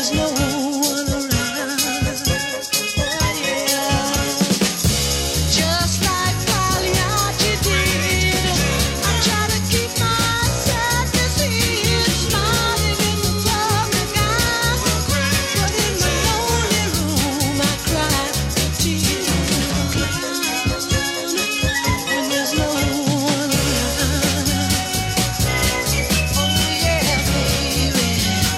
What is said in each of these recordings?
there's no one around. Oh yeah. Just like Pagliacci did, I try to keep my sadness hid, smiling in the public eye, but in my lonely room I cry tears of a clown when there's no one around. Oh yeah, baby.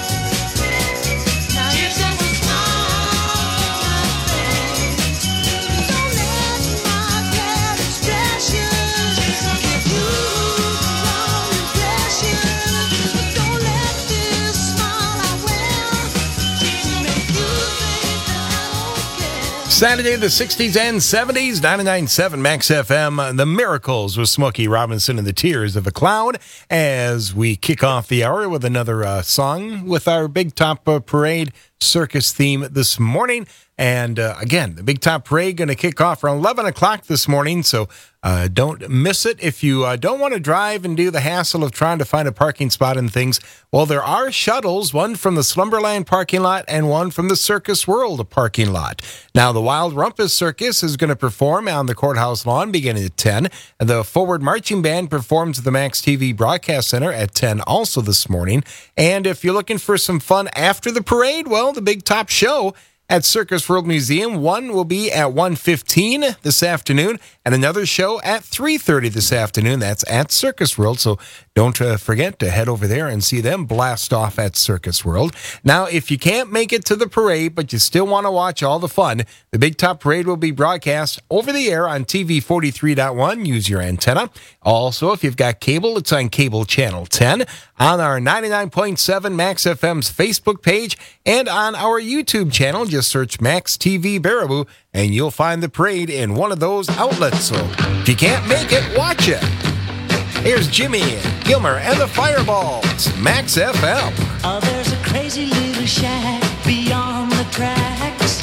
Now you just smile on my face. Don't let my bad expressions give you the wrong impression. Don't let this smile I wear make you think that I don't care. Saturday, the 60s and 70s, 99.7 Max FM, The Miracles with Smokey Robinson and the Tears of a Clown, as we kick off the hour with another song with our Big Top Parade circus theme this morning. And again, the Big Top Parade going to kick off around 11 o'clock this morning, so don't miss it. If you don't want to drive and do the hassle of trying to find a parking spot and things, well, there are shuttles, one from the Slumberland parking lot and one from the Circus World parking lot. Now, the Wild Rumpus Circus is going to perform on the courthouse lawn beginning at 10, and the Forward Marching Band performs at the Max TV Broadcast Center at 10 also this morning. And if you're looking for some fun after the parade, well, the Big Top Show at Circus World Museum. One will be at 1:15 this afternoon, and another show at 3:30 this afternoon. That's at Circus World, so don't forget to head over there and see them blast off at Circus World. Now, if you can't make it to the parade, but you still want to watch all the fun, the Big Top Parade will be broadcast over the air on TV 43.1. Use your antenna. Also, if you've got cable, it's on cable channel 10, on our 99.7 Max FM's Facebook page, and on our YouTube channel. Just search Max TV Baraboo, and you'll find the parade in one of those outlets. So if you can't make it, watch it. Here's Jimmy Gilmer and the Fireballs, Max FM. Oh, there's a crazy little shack beyond the tracks,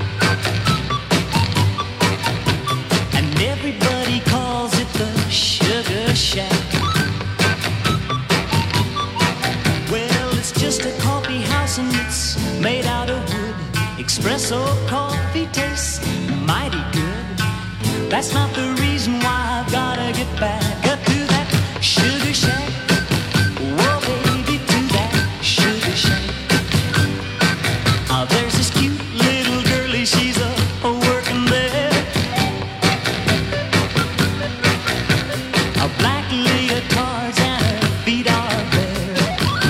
and everybody calls it the Sugar Shack. Well, it's just a coffee house and it's made out of wood. Espresso coffee tastes mighty good. That's not the reason why I've gotta get back up to that Sugar Shack. Whoa, baby, to that Sugar Shack. Oh, there's this cute little girlie, she's a working there. A black leotards and her feet are bare.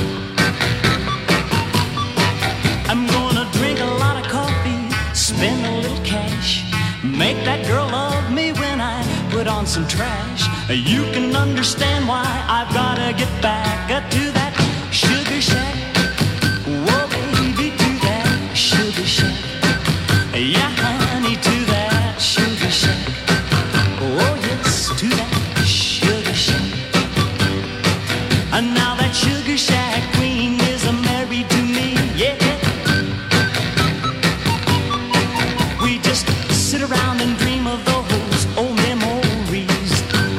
I'm gonna drink a lot of coffee, spend a little cash, make that girl love me when I put on some trash. You can understand why I've gotta get back to that Sugar Shack. Whoa, baby, to that Sugar Shack. Yeah, honey, to that Sugar Shack. Oh, yes, to that Sugar Shack. And now that Sugar Shack queen is married to me, yeah. We just sit around and dream of those old memories.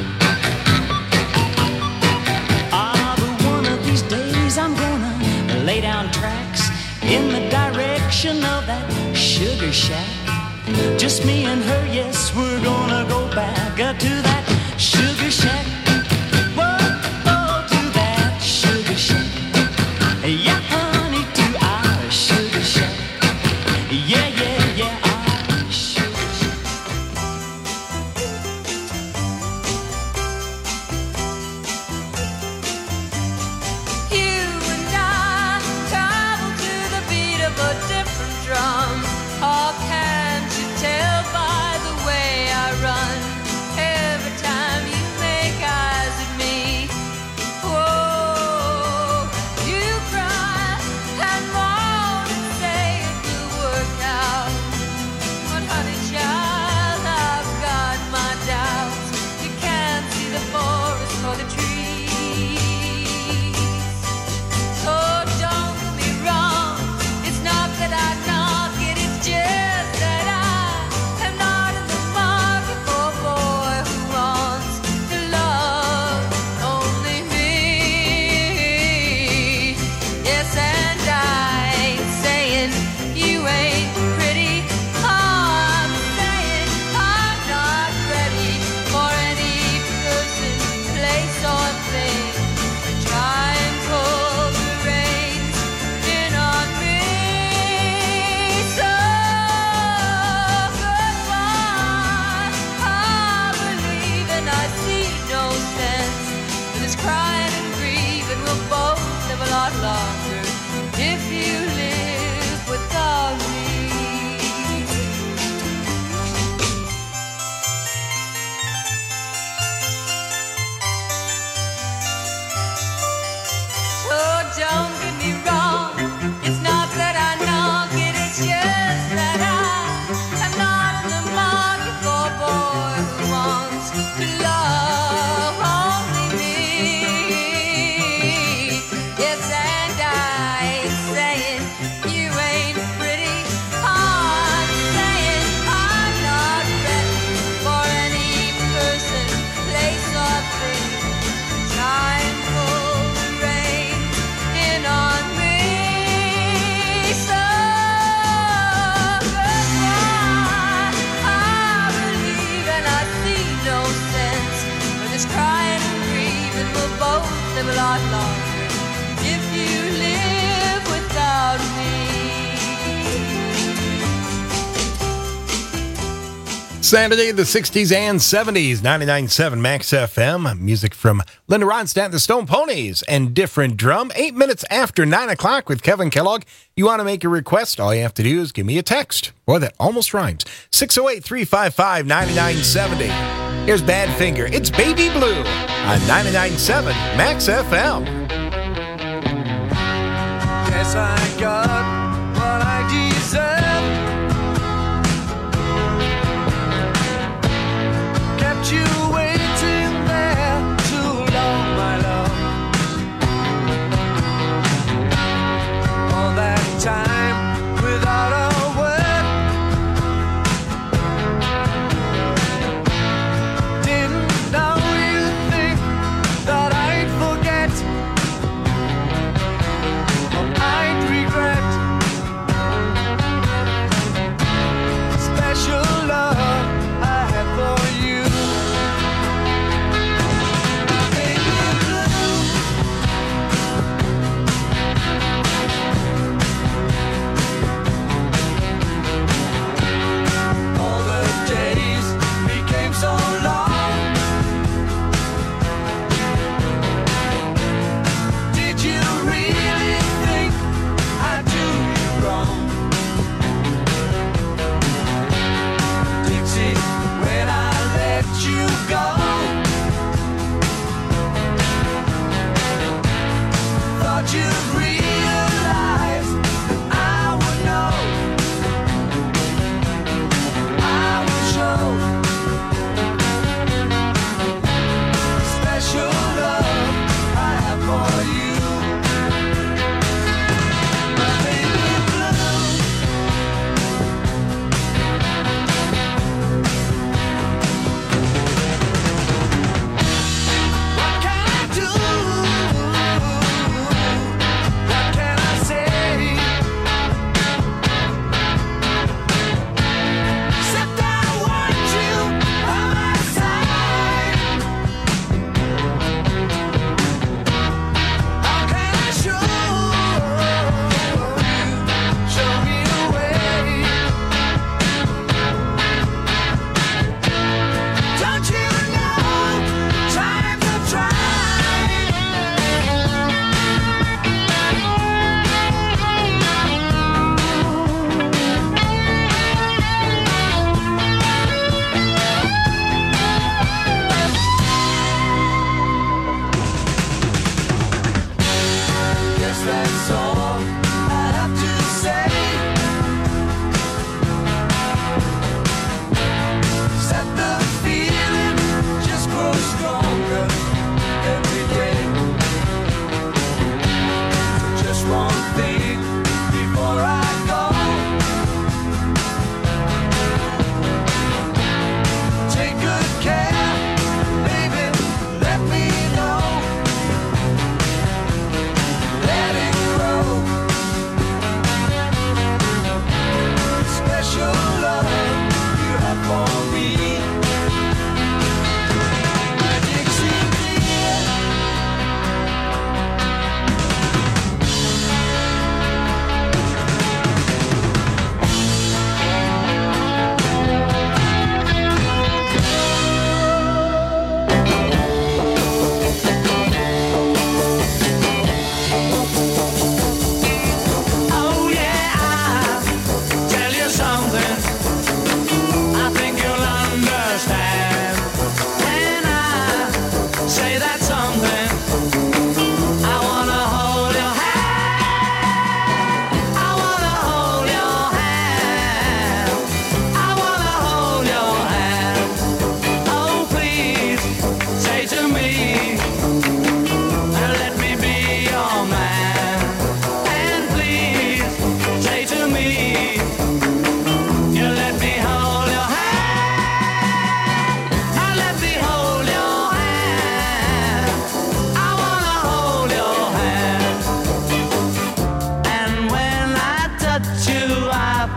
Ah, but one of these days I'm gonna lay down tracks in the direction of that Sugar Shack. Just me and her, yes, we're gonna go back to that Sugar Shack. Whoa, oh, to that Sugar Shack. Yeah, honey, to our Sugar Shack. Yeah, yeah, yeah, our Sugar Shack. You and I travel to the beat of a different drum. Oh, can't you tell by the way I run? Every time you You ain't pretty. I'm saying I'm not ready for any person, place or thing. Time will rain in on me. So goodbye. I believe and I see no sense for this crying and grieving. We'll both live a lot longer if you live without me. Saturday, the 60s and 70s, 99.7 Max FM. Music from Linda Ronstadt, the Stone Ponies, and Different Drum. 8 minutes after 9 o'clock with Kevin Kellogg. You want to make a request? All you have to do is give me a text. Boy, that almost rhymes. 608-355-9970. Here's Badfinger. It's Baby Blue on 99.7 Max FM. Guess I got what I deserve. Kept you waiting there too long, my love. All that time without a word. Didn't know you'd think that I'd forget or I'd regret.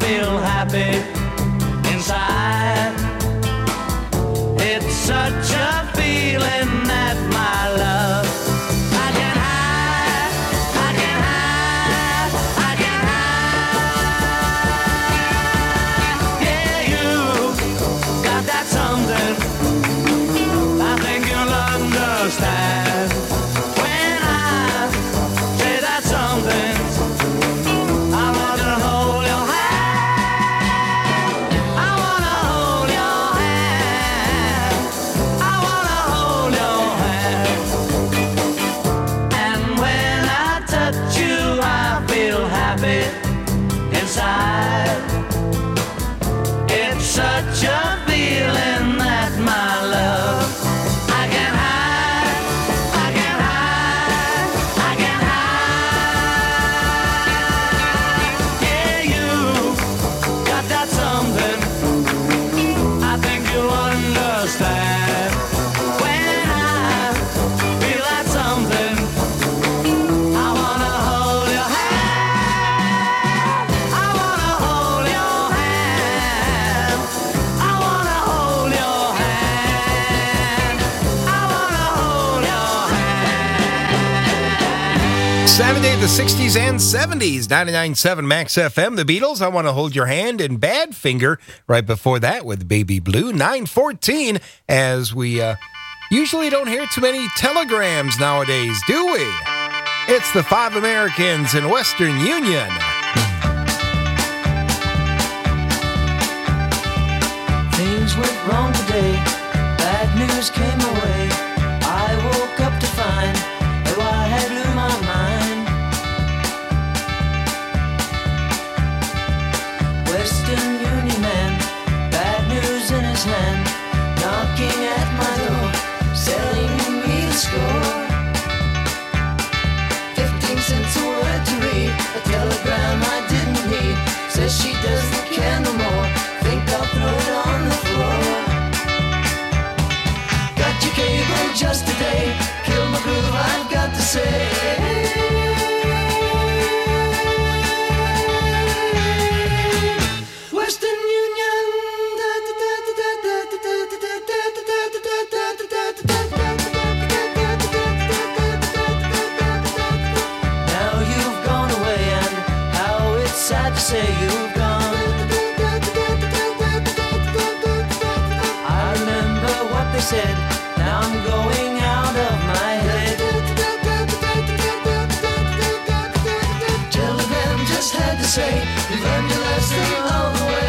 feel happy inside. It's such a feeling that my love I can hide, I can hide, I can hide. Yeah, you got that something I think you'll understand when I say that something. I want to hold your hand. I want to hold your hand. I want to hold your hand. And when I touch you, I feel happy inside. It's such a feeling that my love I can hide, I can hide, I can hide. Yeah, you got that something I think you'll understand when I feel that something. I wanna hold your hand. I wanna hold your hand. I wanna hold your hand. I wanna hold your hand. 70s, the 60s, and 70s. 99.7 Max FM. The Beatles, I Want to Hold Your Hand, and Badfinger right before that with Baby Blue. 9:14, as we usually don't hear too many telegrams nowadays, do we? It's the Five Americans in Western Union. Things went wrong today. Bad news came away. I woke up to find that I had blew my mind. Western Union man, bad news in his hand, knocking at my door, selling me the score. 15 cents a word to read, a telegram I didn't need. Says she doesn't care no more. Think I'll throw it on the floor. Got your cable just today. Kill my groove, I've got to say. Western Union. Now you've gone away, and how it's sad to say you've gone. I remember what they said. Now I'm going out of my head. Telegram just had to say, you learned your lesson all the way.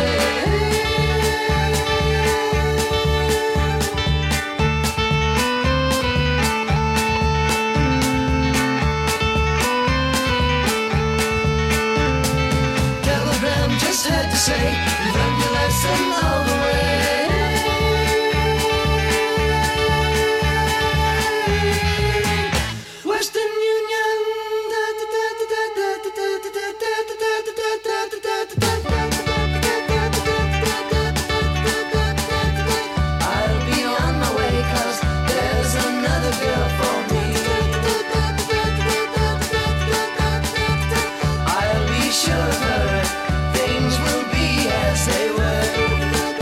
Telegram just had to say, you learned your lesson all the way. Western Union. I'll be on my way, 'cause there's another girl for me. I'll be sure of her, things will be as they were.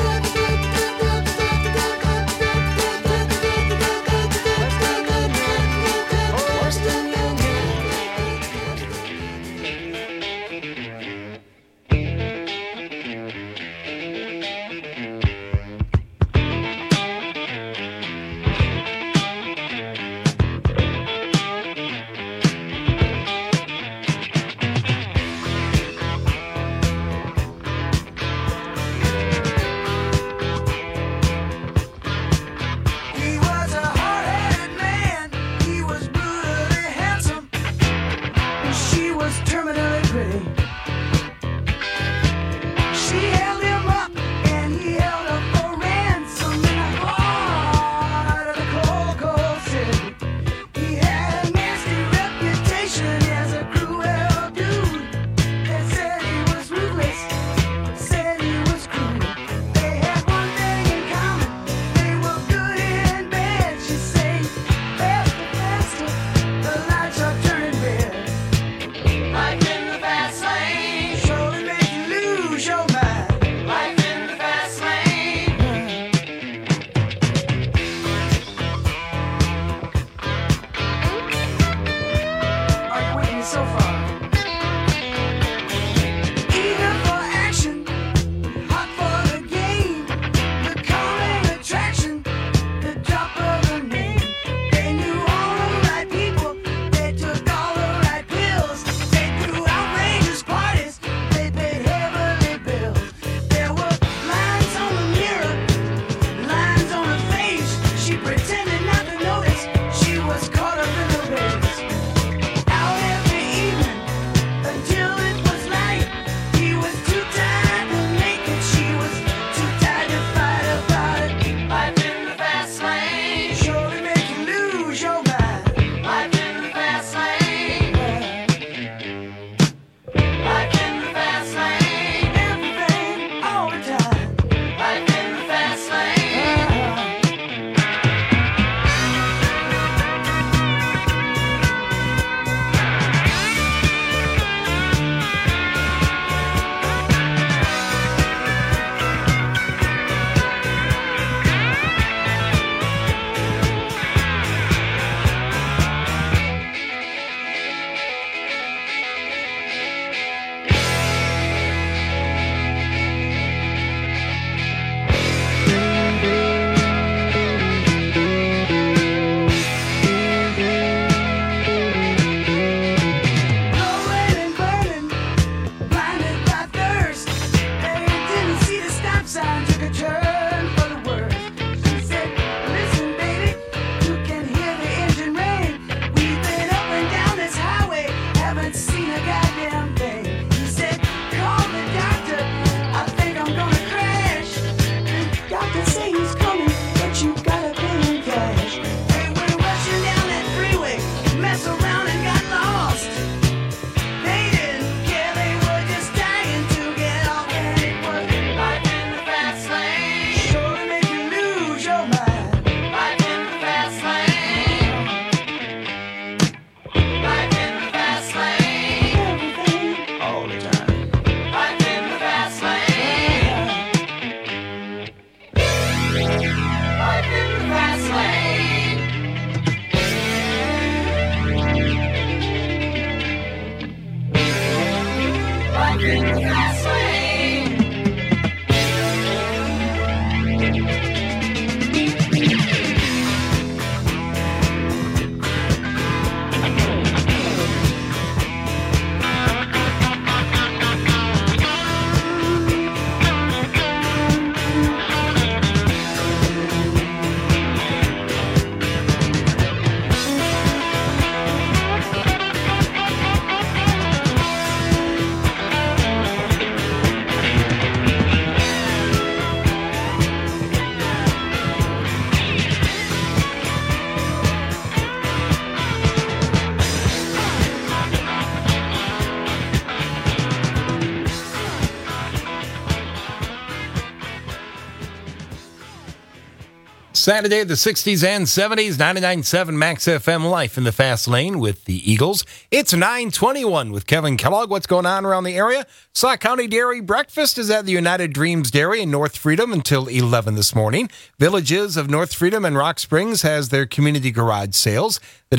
Saturday, the 60s and 70s, 99.7 Max FM Life in the Fast Lane with the Eagles. It's 9:21 with Kevin Kellogg. What's going on around the area? Sauk County Dairy Breakfast is at the United Dreams Dairy in North Freedom until 11 this morning. Villages of North Freedom and Rock Springs has their community garage sales.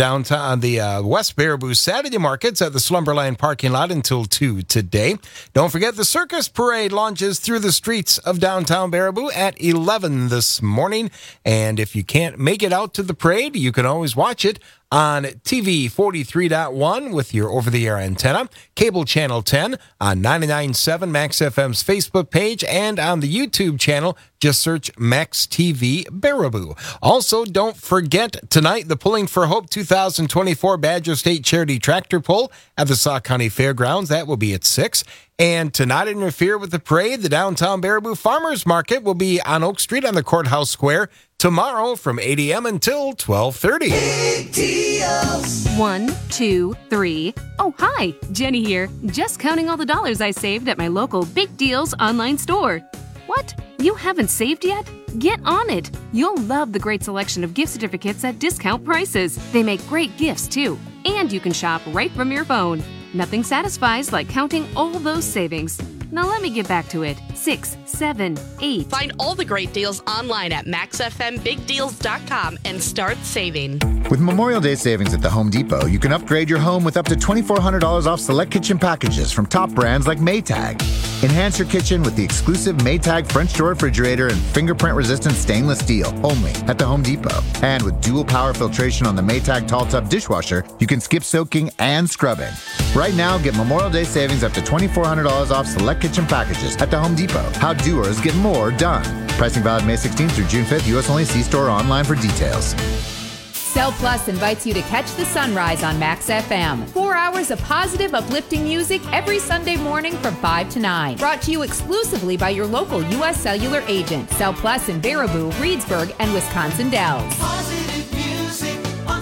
The West Baraboo Saturday markets at the Slumberland parking lot until 2 today. Don't forget the Circus Parade launches through the streets of downtown Baraboo at 11 this morning. And if you can't make it out to the parade, you can always watch it on TV 43.1 with your over-the-air antenna, cable channel 10 on 99.7 Max FM's Facebook page, and on the YouTube channel, just search Max TV Baraboo. Also, don't forget tonight the Pulling for Hope 2024 Badger State Charity Tractor Pull at the Sauk County Fairgrounds. That will be at 6. And to not interfere with the parade, the downtown Baraboo Farmers Market will be on Oak Street on the Courthouse Square tomorrow from 8 a.m. until 12:30. Big deals. 1, 2, 3. Oh, hi, Jenny here. Just counting all the dollars I saved at my local Big Deals online store. What? You haven't saved yet? Get on it. You'll love the great selection of gift certificates at discount prices. They make great gifts, too. And you can shop right from your phone. Nothing satisfies like counting all those savings. Now let me get back to it. 6, 7, 8. Find all the great deals online at maxfmbigdeals.com and start saving. With Memorial Day savings at the Home Depot, you can upgrade your home with up to $2,400 off select kitchen packages from top brands like Maytag. Enhance your kitchen with the exclusive Maytag French door refrigerator and fingerprint-resistant stainless steel, only at the Home Depot. And with dual power filtration on the Maytag Tall Tub dishwasher, you can skip soaking and scrubbing. Right now, get Memorial Day savings up to $2,400 off select kitchen packages at the Home Depot. How doers get more done. Pricing valid May 16th through June 5th. U.S. only. See store or online for details. Cell Plus invites you to catch the sunrise on Max FM. 4 hours of positive, uplifting music every Sunday morning from 5 to 9. Brought to you exclusively by your local U.S. Cellular agent. Cell Plus in Baraboo, Reedsburg, and Wisconsin Dells. Positive music on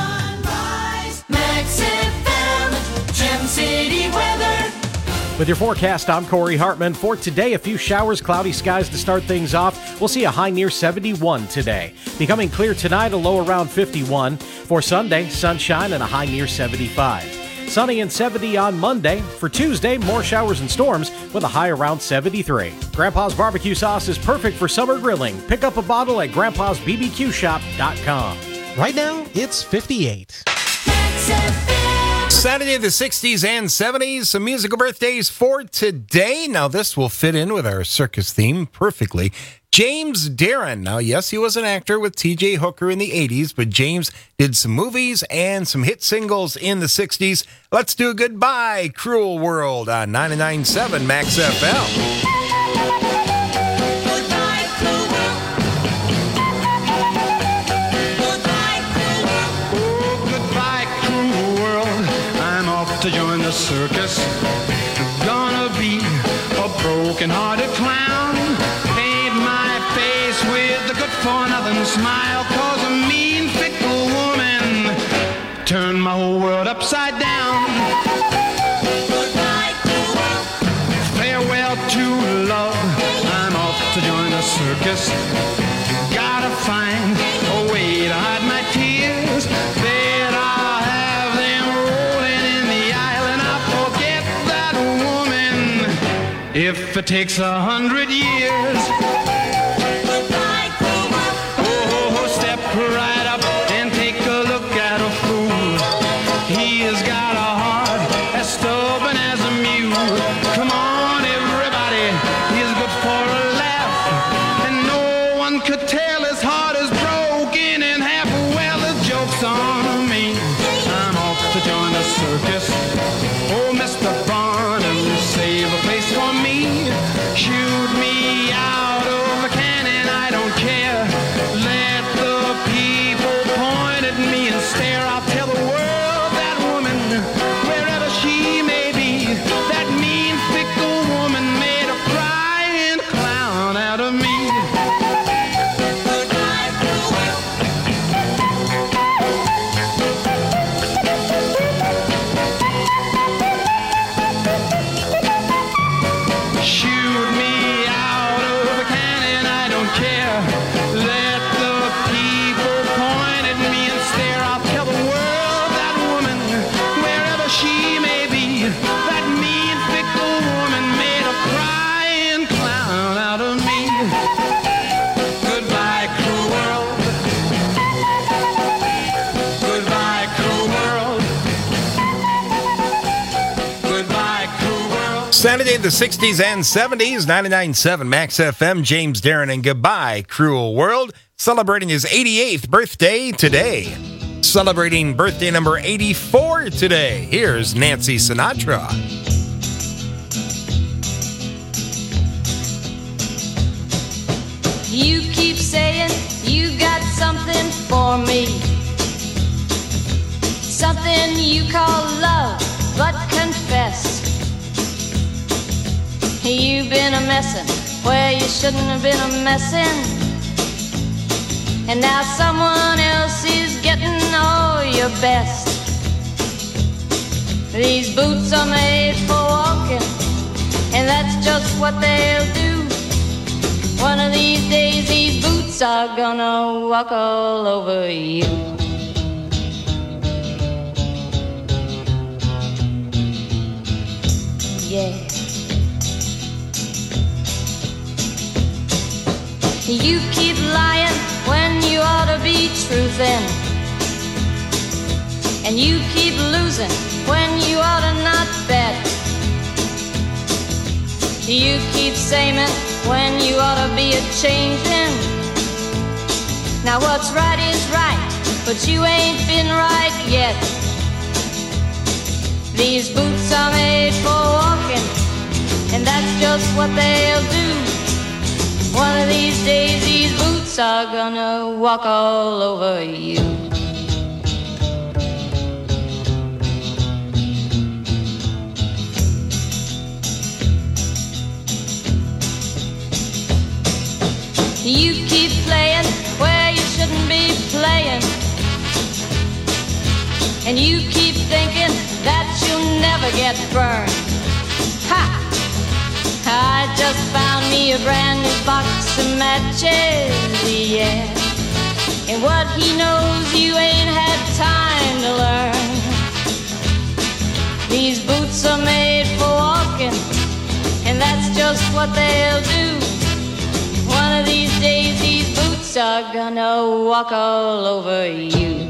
Sunrise. Max FM. Gem City weather. With your forecast, I'm Corey Hartman. For today, a few showers, cloudy skies to start things off. We'll see a high near 71 today. Becoming clear tonight, a low around 51. For Sunday, sunshine and a high near 75. Sunny and 70 on Monday. For Tuesday, more showers and storms with a high around 73. Grandpa's barbecue sauce is perfect for summer grilling. Pick up a bottle at grandpa'sbbqshop.com. Right now, it's 58. Max FM. Saturday, the 60s and 70s, some musical birthdays for today. Now, this will fit in with our circus theme perfectly. James Darren. Now, yes, he was an actor with T.J. Hooker in the 80s, but James did some movies and some hit singles in the 60s. Let's do Goodbye, Cruel World on 99.7 Max FM. To join the circus, gonna be a broken-hearted clown. Paint my face with a good-for-nothing smile, 'cause a mean, fickle woman turned my whole world upside down. Goodbye, cruel world. Farewell to love, I'm off to join the circus. Gotta find a way to hide my tears. Bet I'll have them rolling in the aisle, and I'll forget that woman if it takes 100 years. Goodbye, cruel world. Oh, step right up and take a look at a fool. He has got a heart as stubborn as a mule. Come on. could tell his heart is broken in half. Well, the joke's on me. I'm off to join the circus. Oh, Mr. Barnum, save a place for me. Shoot me out of a cannon, I don't care. Let the people point at me and stare. I'll tell the world that woman, wherever she may be, that mean, fickle woman made a crying clown out of me. Shoot me out of a cannon, I don't care. Let the people point at me and stare. I'll tell the world that woman, wherever she may be, that mean, fickle woman made a crying clown out of me. Goodbye, cruel world. Goodbye, cruel world. Goodbye, cruel world. Saturday, the 60s and 70s, 99.7 Max FM, James Darren, and Goodbye, Cruel World, celebrating his 88th birthday today. Celebrating birthday number 84 today, here's Nancy Sinatra. You keep saying you got something for me, something you call love, but confess you've been a messin' where you shouldn't have been a messin', and now someone else is getting all your best. These boots are made for walking, and that's just what they'll do. One of these days these boots are gonna walk all over you. Yeah. You keep lying when you ought to be truthin', and you keep losing when you ought to not bet. You keep saying when you ought to be a-changin'. Now what's right is right, but you ain't been right yet. These boots are made for walking, and that's just what they'll do. One of these days these boots are gonna walk all over you. You keep playing where you shouldn't be playing, and you keep thinking that you'll never get burned. Ha! I just found me a brand new box of matches, yeah. And what he knows you ain't had time to learn. These boots are made for walking, and that's just what they'll do. One of these days these boots are gonna walk all over you.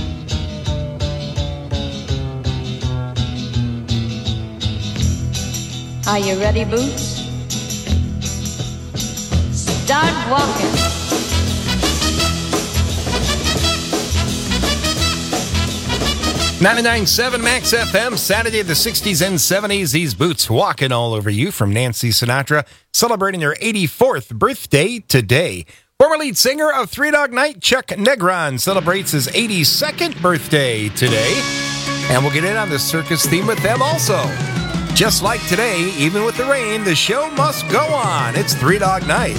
Are you ready, Boots? Start walking. $99.7 Max FM, Saturday the 60s and 70s. These boots walking all over you from Nancy Sinatra, celebrating their 84th birthday today. Former lead singer of Three Dog Night, Chuck Negron, celebrates his 82nd birthday today. And we'll get in on the circus theme with them also. Just like today, even with the rain, the show must go on. It's Three Dog Night.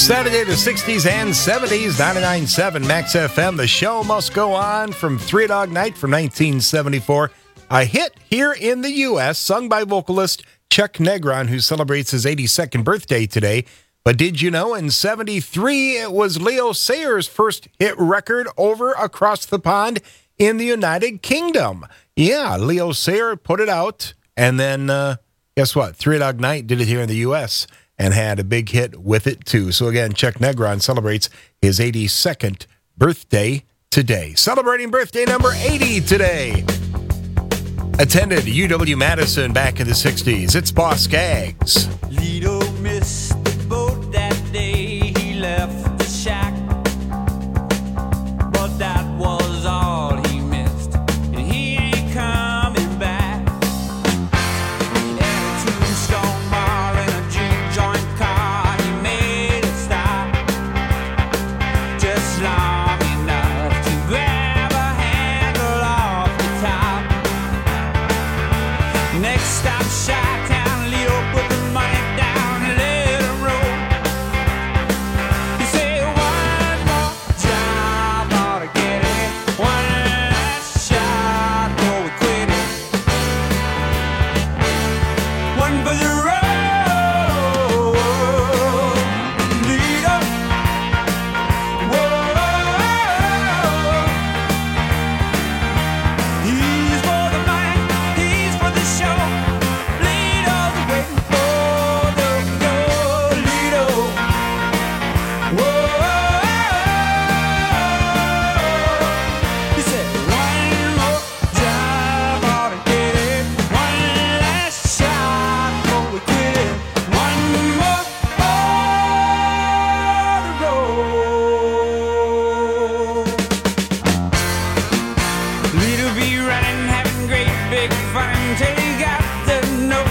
Saturday, the 60s and 70s, 99.7 Max FM. The show must go on from Three Dog Night from 1974. A hit here in the U.S., sung by vocalist Chuck Negron, who celebrates his 82nd birthday today. But did you know in 73, it was Leo Sayers' first hit record over across the pond in the United Kingdom. Yeah, Leo Sayer put it out, and then guess what? Three Dog Night did it here in the U.S., and had a big hit with it, too. So again, Chuck Negron celebrates his 82nd birthday today. Celebrating birthday number 80 today. Attended UW-Madison back in the 60s. It's Boss Skaggs. Lido missed the boat that day. He left the shack. But that was all he missed. And he ain't coming back. At a Tombstone bar in a juke-joint car, he made it stop. Just long enough to grab a handle off the top. Next stop, Chi-Town. Lido put the money down and let it roll. He said, one more job, ought to get it. One last shot, before we quit it. One for the road, Lido. Whoa. He's for the money, he's for the show. Lido's waiting for the go, Lido. Whoa. He said, one more job, ought to get it. One last shot before we quit it. One more on the road. Lido be running, having great big fun until he got the note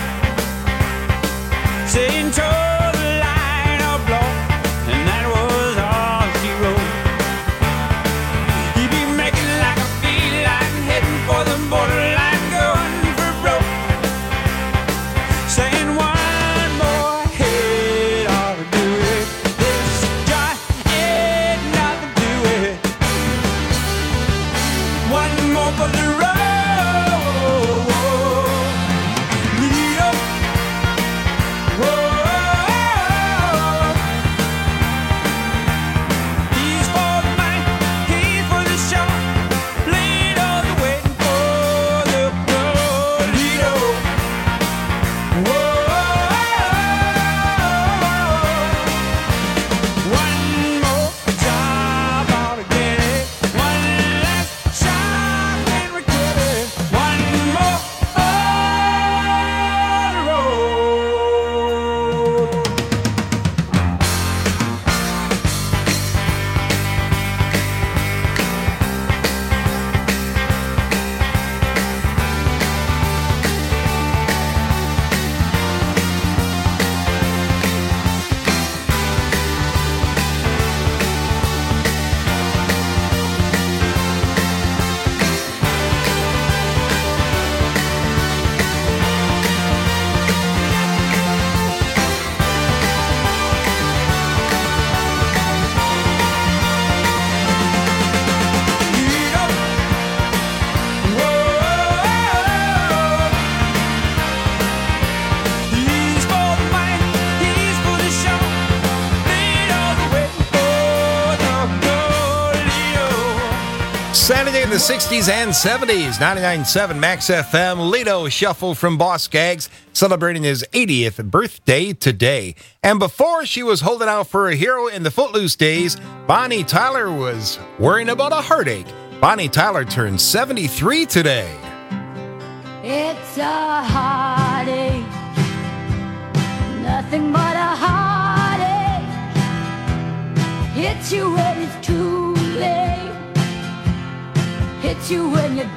saying toe the line or blow, and that was all she wrote. He'd be making like a feline, heading for the borderline, going for broke, saying one more hit ought to do it. This joint ain't nothing to it. One more for the road, Lido. Whoa. He's for the money, he's for the show. Lido's waiting for the go, Lido. Whoa. One more job, ought to get it. One last shot, then we quit it. One more on the road. Lido. Whoa. He's for the money, he's for the show. Lido's waiting for the go, Lido. Saturday in the 60s and 70s, 99.7 Max FM. Lido Shuffle from Boss Skaggs, celebrating his 80th birthday today. And before she was holding out for a hero in the Footloose days, Bonnie Tyler was worrying about a heartache. Bonnie Tyler turned 73 today. It's a heartache, nothing but a heartache. Hits you when it's too late, hits you when you're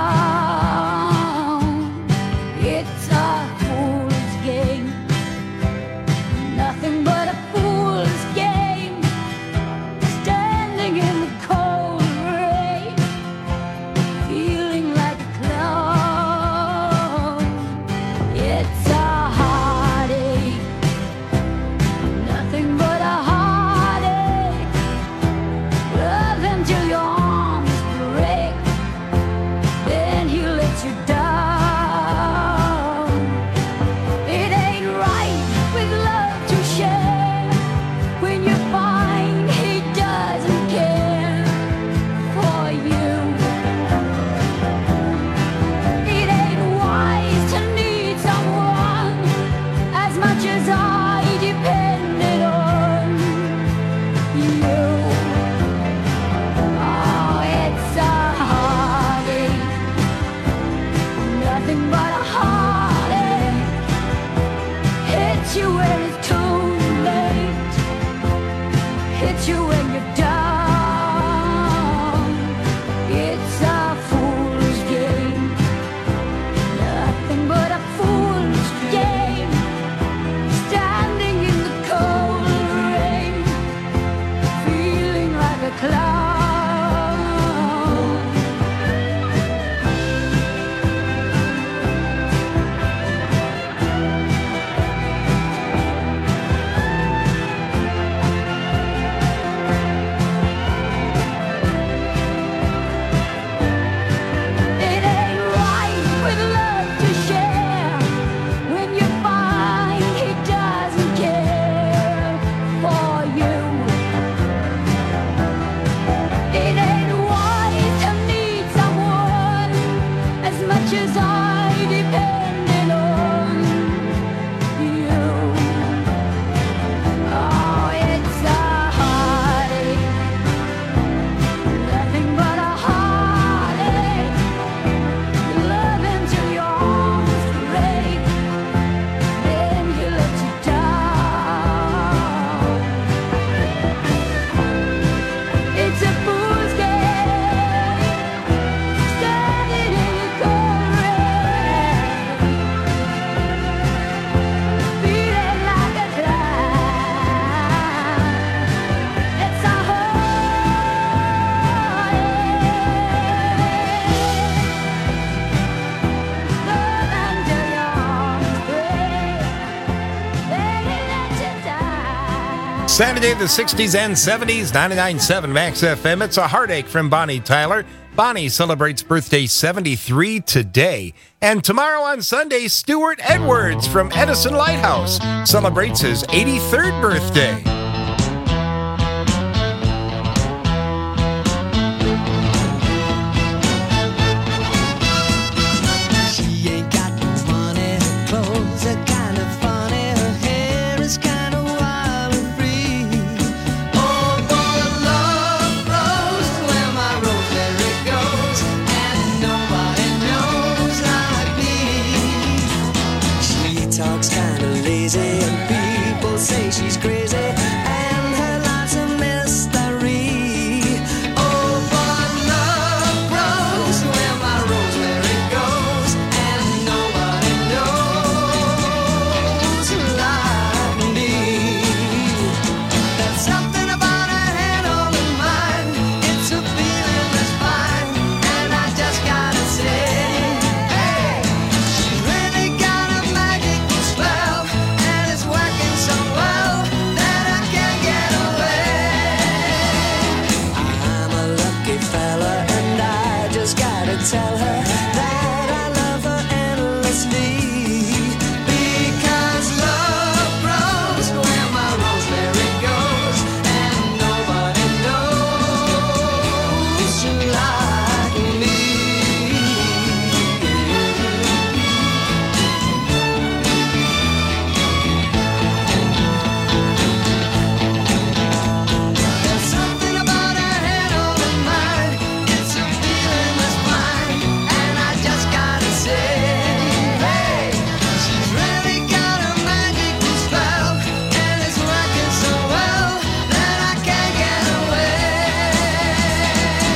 down. It's a fool's game, nothing but a fool's game. Standing in the cold rain, feeling like a clown. It's a heartache, nothing but a heartache. Saturday, the 60s and 70s, 99.7 Max FM. It's a heartache from Bonnie Tyler. Bonnie celebrates birthday 73 today. And tomorrow on Sunday, Stuart Edwards from Edison Lighthouse celebrates his 83rd birthday. She ain't got no money, her clothes are kind of funny, her hair is kind of wild and free. Oh, boy, love grows where my rosemary goes, and nobody knows like me. She talks kind of lazy, and people say she's crazy, and her life's a mystery. Oh, but love grows where my rosemary goes, and nobody knows like me. There's something about her head on her mind, it's a feeling that's fine, and I just gotta say, hey, she's really got a magical spell, and it's working so well that I can't get away. I'm a lucky fella, and I just gotta tell her that I love her endlessly. Because love grows where my rosemary goes, and nobody knows like me. There's something about her head on her mind, it's a feeling that's fine, and I just gotta say, hey, she's really got a magical spell, and it's working so well that I can't get away.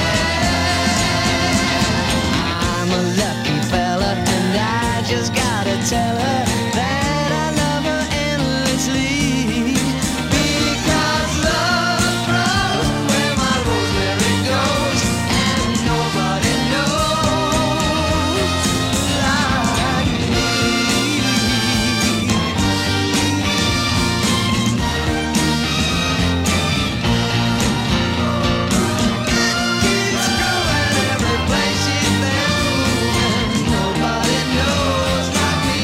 I'm a lucky fella, and I just gotta tell her that I love her endlessly. Because love grows where my rosemary goes, and nobody knows like me. Keeps growing every place she's been moving, nobody knows like me.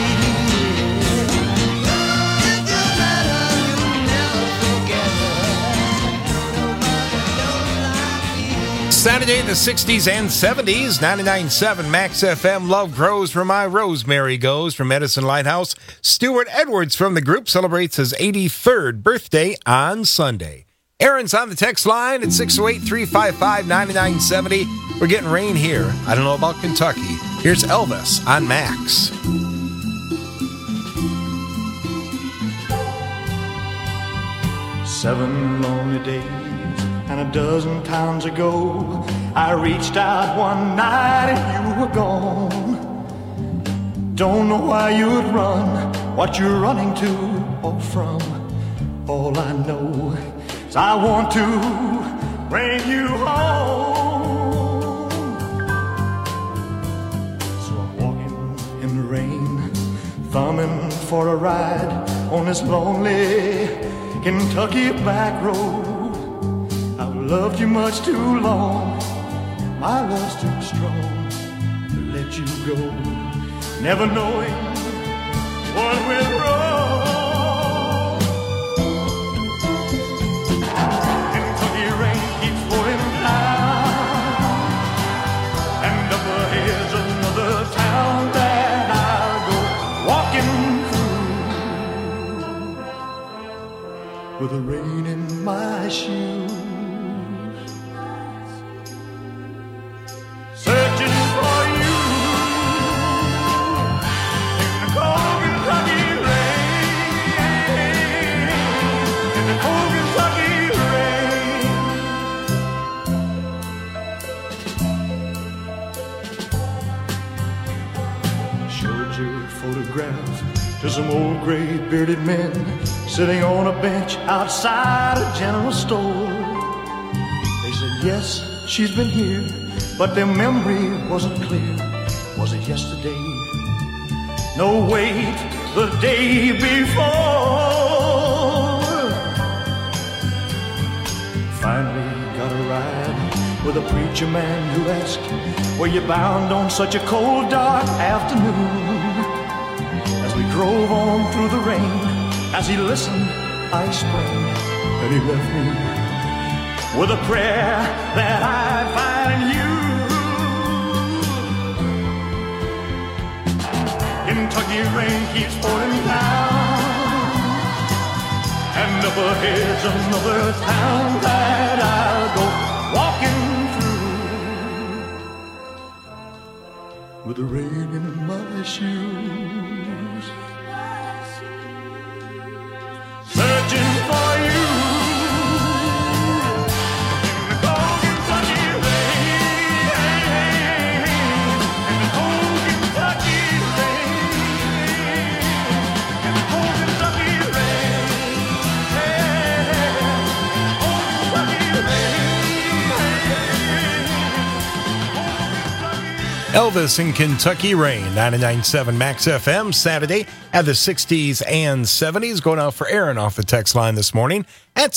If you met her, you'll never forget her, nobody knows like me. Saturday, the 60s and 70s, 99.7 Max FM. Love grows where my rosemary goes from Edison Lighthouse. Stuart Edwards from the group celebrates his 83rd birthday on Sunday. Aaron's on the text line at 608-355-9970. We're getting rain here. I don't know about Kentucky. Here's Elvis on Max. 7 lonely days and a dozen times ago, I reached out one night and you were gone. Don't know why you'd run, what you're running to or from. All I know is I want to bring you home. So I'm walking in the rain, thumbing for a ride on this lonely Kentucky back road. I've loved you much too long, my love's too strong to let you go, never knowing what went wrong. Kentucky rain keeps pouring down, and up ahead's another town that I'll go walking through with the rain in my shoes. Searching for you in the cold Kentucky rain, in the cold Kentucky rain. Showed your photograph to some old gray bearded men sitting on a bench outside a general store. They said, yes, she's been here, but their memory wasn't clear. Was it yesterday? No, wait, the day before. with a preacher man who asked, were you bound on such a cold, dark afternoon? As we drove on through the rain, as he listened, I explained, and he left me with a prayer that I'd find in you. Kentucky rain keeps pouring down, and up ahead's another town that I'll go walking through with the rain in my shoes, searching for you. Elvis in Kentucky Rain, 99.7 Max FM, Saturday at the 60s and 70s. Going out for Aaron off the text line this morning at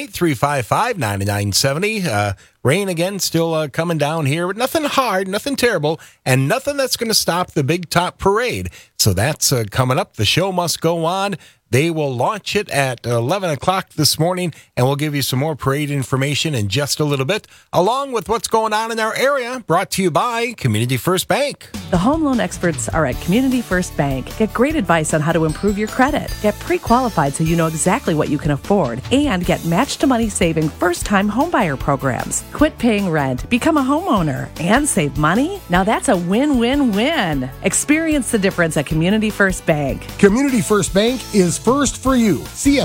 608-355-9970. Rain again, still coming down here, but nothing hard, nothing terrible, and nothing that's going to stop the Big Top Parade. So that's coming up. The show must go on. They will launch it at 11 o'clock this morning, and we'll give you some more parade information in just a little bit, along with what's going on in our area, brought to you by Community First Bank. The home loan experts are at Community First Bank. Get great advice on how to improve your credit. Get pre-qualified so you know exactly what you can afford, and get match-to-money saving first-time homebuyer programs. Quit paying rent, become a homeowner, and save money? Now that's a win-win-win. Experience the difference at Community First Bank. Community First Bank is first for you.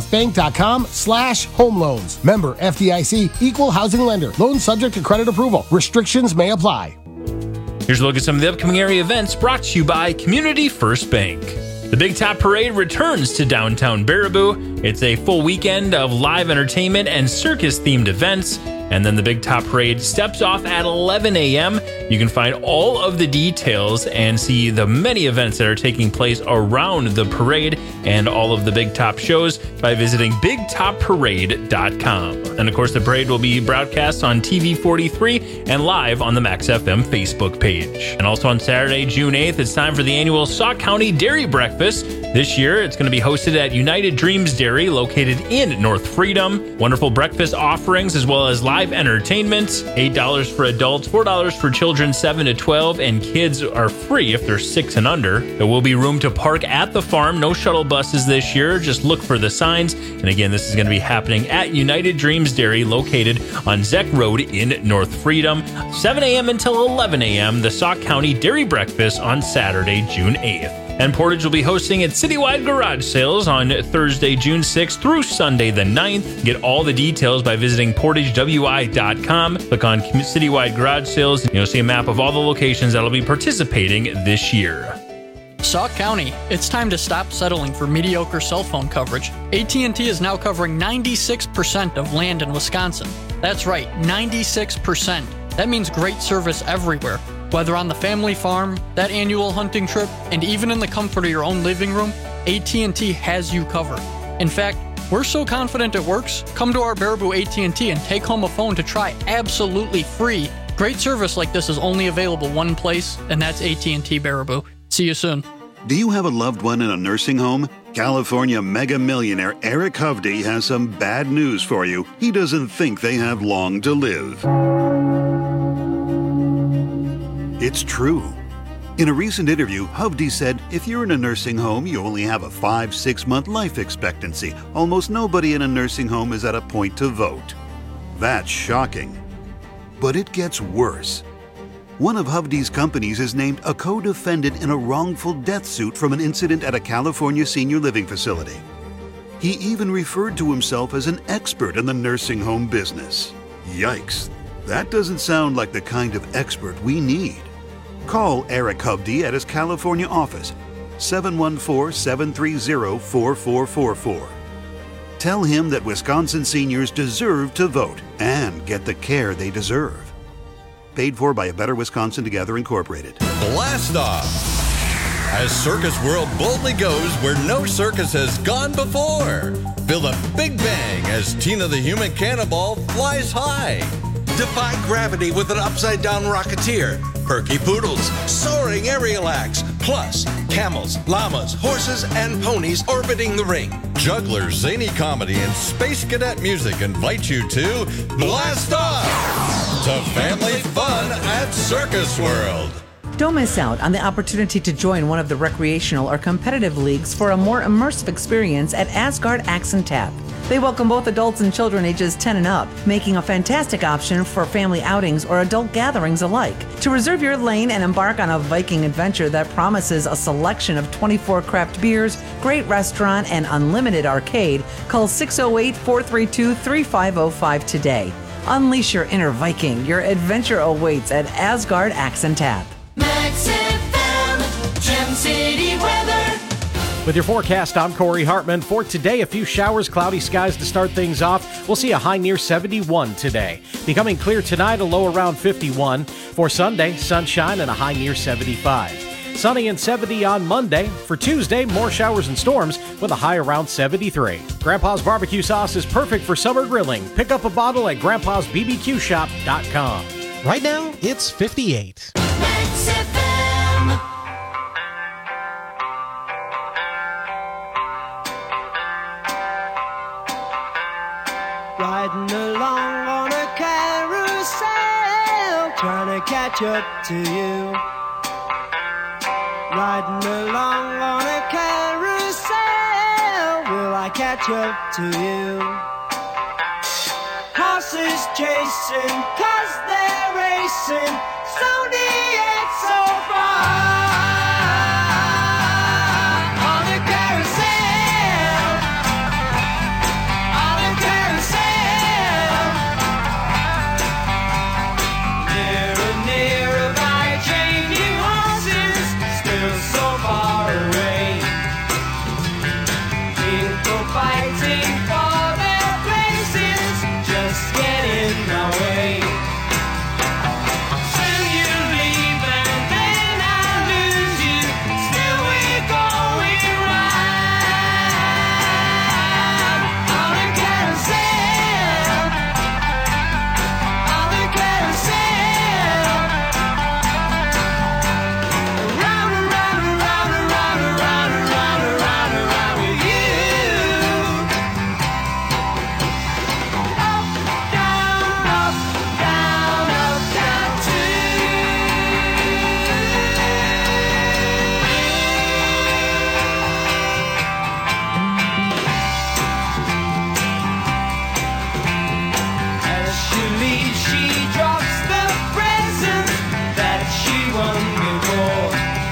CFbank.com/home loans. Member FDIC, equal housing lender. Loan subject to credit approval. Restrictions may apply. Here's a look at some of the upcoming area events brought to you by Community First Bank. The Big Top Parade returns to downtown Baraboo. It's a full weekend of live entertainment and circus-themed events. And then the Big Top Parade steps off at 11 a.m. You can find all of the details and see the many events that are taking place around the parade and all of the Big Top shows by visiting BigTopParade.com. And of course, the parade will be broadcast on TV 43 and live on the Max FM Facebook page. And also on Saturday, June 8th, it's time for the annual Sauk County Dairy Breakfast. This year, it's going to be hosted at United Dreams Dairy, located in North Freedom. Wonderful breakfast offerings as well as live entertainment. $8 for adults, $4 for children 7 to 12, and kids are free if they're 6 and under. There will be room to park at the farm. No shuttle buses this year. Just look for the signs. And again, this is going to be happening at United Dreams Dairy, located on Zeck Road in North Freedom. 7 a.m. until 11 a.m., the Sauk County Dairy Breakfast on Saturday, June 8th. And Portage will be hosting its citywide garage sales on Thursday, June 6th through Sunday the 9th. Get all the details by visiting portagewi.com. Click on citywide garage sales, and you'll see a map of all the locations that will be participating this year. Sauk County, it's time to stop settling for mediocre cell phone coverage. AT&T is now covering 96% of land in Wisconsin. That's right, 96%. That means great service everywhere. Whether on the family farm, that annual hunting trip, and even in the comfort of your own living room, AT&T has you covered. In fact, we're so confident it works, come to our Baraboo AT&T and take home a phone to try absolutely free. Great service like this is only available one place, and that's AT&T Baraboo. See you soon. Do you have a loved one in a nursing home? California mega millionaire Eric Hovde has some bad news for you. He doesn't think they have long to live. It's true. In a recent interview, Hovde said, if you're in a nursing home, you only have a 5-6 month life expectancy. Almost nobody in a nursing home is at a point to vote. That's shocking. But it gets worse. One of Hovde's companies is named a co-defendant in a wrongful death suit from an incident at a California senior living facility. He even referred to himself as an expert in the nursing home business. Yikes. That doesn't sound like the kind of expert we need. Call Eric Hovde at his California office, 714-730-4444. Tell him that Wisconsin seniors deserve to vote and get the care they deserve. Paid for by A Better Wisconsin Together Incorporated. Blast off! As Circus World boldly goes where no circus has gone before. Feel the big bang as Tina the Human Cannonball flies high. Defy gravity with an upside-down rocketeer. Perky poodles, soaring aerial acts. Plus, camels, llamas, horses, and ponies orbiting the ring. Jugglers, zany comedy, and space cadet music invite you to blast off to family fun at Circus World. Don't miss out on the opportunity to join one of the recreational or competitive leagues for a more immersive experience at Asgard Axe and Tap. They welcome both adults and children ages 10 and up, making a fantastic option for family outings or adult gatherings alike. To reserve your lane and embark on a Viking adventure that promises a selection of 24 craft beers, great restaurant, and unlimited arcade, call 608-432-3505 today. Unleash your inner Viking. Your adventure awaits at Asgard Axe and Tap. Max FM, Gem City weather. With your forecast, I'm Corey Hartman. For today, a few showers, cloudy skies to start things off. We'll see a high near 71 today. Becoming clear tonight, a low around 51. For Sunday, sunshine and a high near 75. Sunny and 70 on Monday. For Tuesday, more showers and storms with a high around 73. Grandpa's barbecue sauce is perfect for summer grilling. Pick up a bottle at grandpa'sbbqshop.com. Right now, it's 58. Max FM. Riding along on a carousel, trying to catch up to you. Riding along on a carousel, will I catch up to you? Horses chasing, 'cause they're racing, so near, so far. On a carousel, on a carousel. Nearer, nearer by changing horses, still so far away. People fighting for their places, just get in my way. Soon you leave and then I lose you, still we're going round. On a carousel, on a carousel. Round and round and round and round and round and round and round and round with you. Up, down, up, down, up, down As she leaves, she drops the presents that she won before.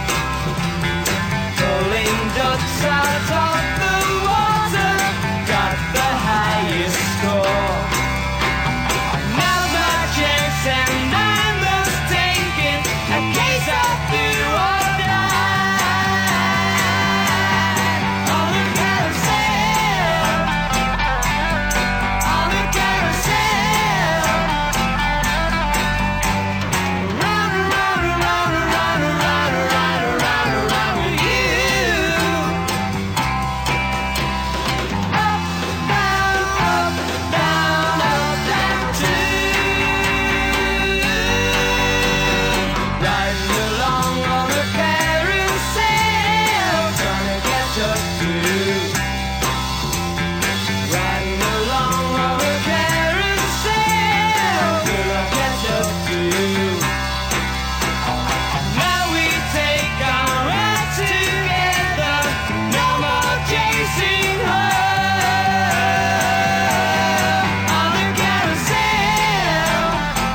Pulling ducks out of the water, got the highest score. Now my chance and I must take it, a case of do or die. On the carousel, on the carousel. Round and round and round and round and round and round and round and round with you. Up, down, too. Riding along on a carousel, trying to catch up to you. Riding along on a carousel, will I catch up to you? Now we take our ride together, no more chasing her. On the carousel,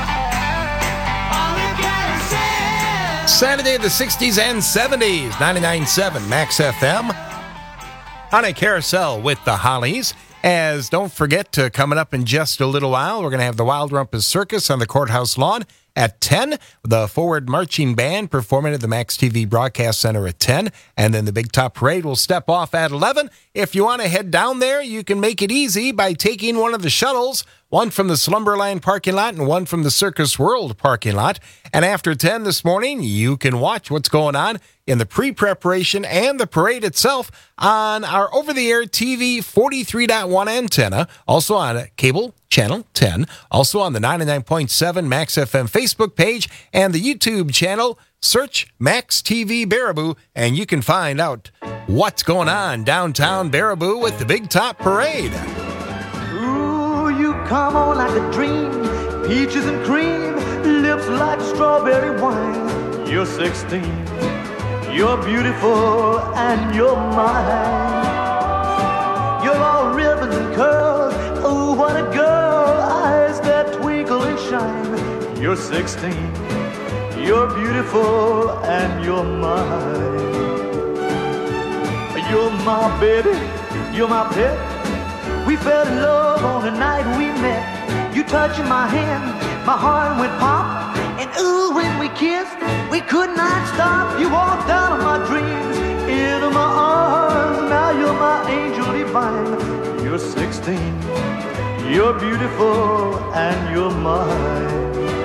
on the carousel. Saturday, the 60s and 70s, 99.7 Max FM. On a carousel with the Hollies. As don't forget, coming up in just a little while, we're going to have the Wild Rumpus Circus on the courthouse lawn at 10. The Forward Marching Band performing at the Max TV Broadcast Center at 10. And then the Big Top Parade will step off at 11. If you want to head down there, you can make it easy by taking one of the shuttles, one from the Slumberland parking lot and one from the Circus World parking lot. And after 10 this morning, you can watch what's going on in the pre-preparation and the parade itself on our over-the-air TV 43.1 antenna, also on cable Channel 10. Also on the 99.7 Max FM Facebook page and the YouTube channel. Search Max TV Baraboo, and you can find out what's going on downtown Baraboo with the Big Top Parade. Ooh, you come on like a dream. Peaches and cream, lips like strawberry wine. You're 16, you're beautiful, and you're mine. You're all ribbons and curls. Oh, what a girl, eyes that twinkle and shine. You're 16, you're beautiful, and you're mine. You're my baby, you're my pet. We fell in love on the night we met. You touching my hand, my heart went pop. And ooh, when we kissed, we could not stop. You walked out of my dreams, into my arms. Now you're my angel divine. You're 16, you're beautiful, and you're mine.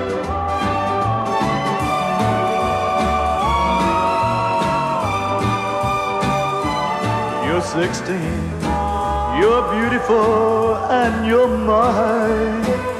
You're 16, you're beautiful, and you're mine.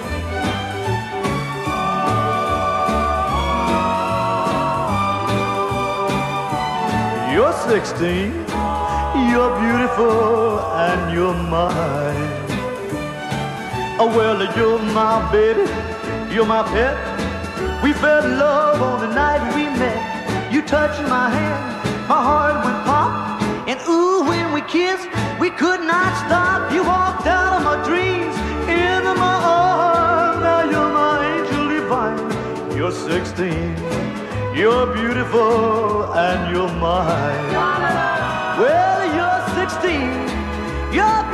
You're 16, you're beautiful, and you're mine. Oh, well, you're my baby, you're my pet. We fell in love on the night we met. You touched my hand, my heart went pop. And ooh, when we kissed, we could not stop. You walked out of my dreams, into my arms. Now you're my angel divine. You're 16, you're beautiful, and you're mine. Well, you're 16, you're